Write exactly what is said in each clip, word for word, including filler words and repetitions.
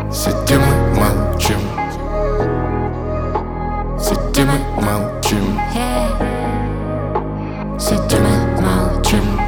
Сидим и молчим. Сидим и молчим. Сидим и молчим.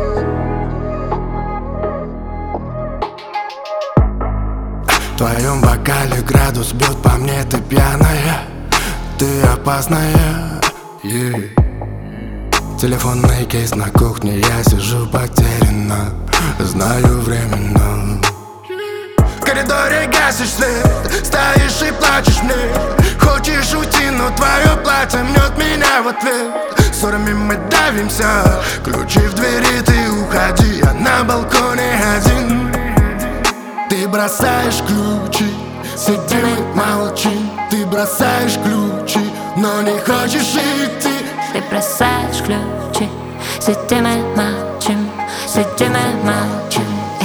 В твоем бокале градус бьет по мне, ты пьяная, ты опасная, yeah. Телефонный кейс на кухне, я сижу потерянно, знаю временно. В коридоре гасишь свет, стоишь и плачешь мне. Хочешь уйти, но твое платье мнет меня в ответ. Ссорами мы давимся, ключи в двери, ты уходи, я на балконе один. Ты бросаешь ключи, сидим и молчим. Ты бросаешь ключи, но не хочешь идти. Ты бросаешь ключи, сидим и молчим. Сидим и молчим.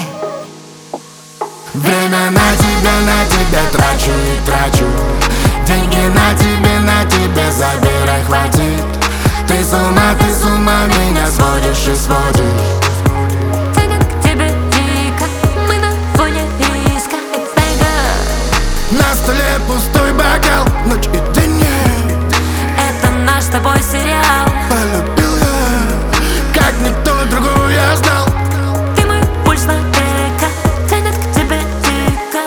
Время на тебя, на тебя трачу и трачу. Деньги на тебе, на тебе забирай, хватит. Ты с ума, ты с ума меня сводишь и сводишь. Тянет к тебе дико, мы на фоне риска. На столе пустой бокал, ночь и день нет. Это наш с тобой сериал. Полюбил я, как никто другой я знал. Ты мой пульс на эко, тянет к тебе дико.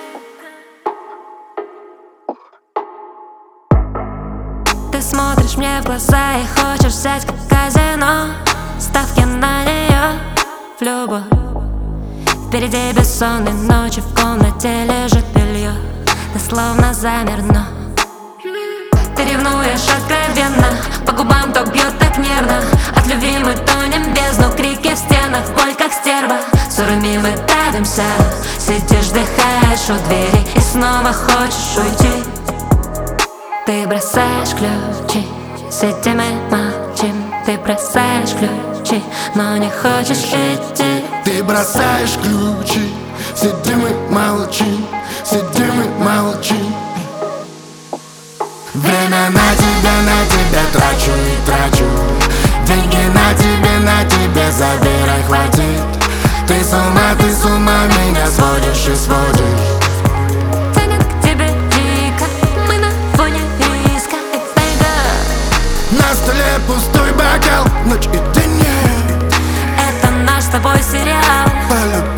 Ты смотришь мне в глаза и хочешь взять как казино. Ставки на нее в любовь. Впереди бессонные ночи, в комнате лежит белье. Ты словно замерно. Ты ревнуешь откровенно, по губам то бьет так нервно. От любви мы тонем в бездну, крики в стенах, боль как стерва. Ссорами мы давимся, сидишь, вдыхаешь у двери и снова хочешь уйти. Ты бросаешь ключи, сидим и молчим. Ты бросаешь ключи, но не хочешь идти. Ты бросаешь ключи, сидим и молчим. Сидим и молчим. Время на тебя, на тебя трачу и трачу. Деньги на тебе, на тебе забирай, хватит. Ты с ума, ты с ума меня сводишь и сводишь. Тянет к тебе дико, мы на фоне риска. На столе пустой бокал, ночь и день нет. Это наш с тобой сериал. Полюбил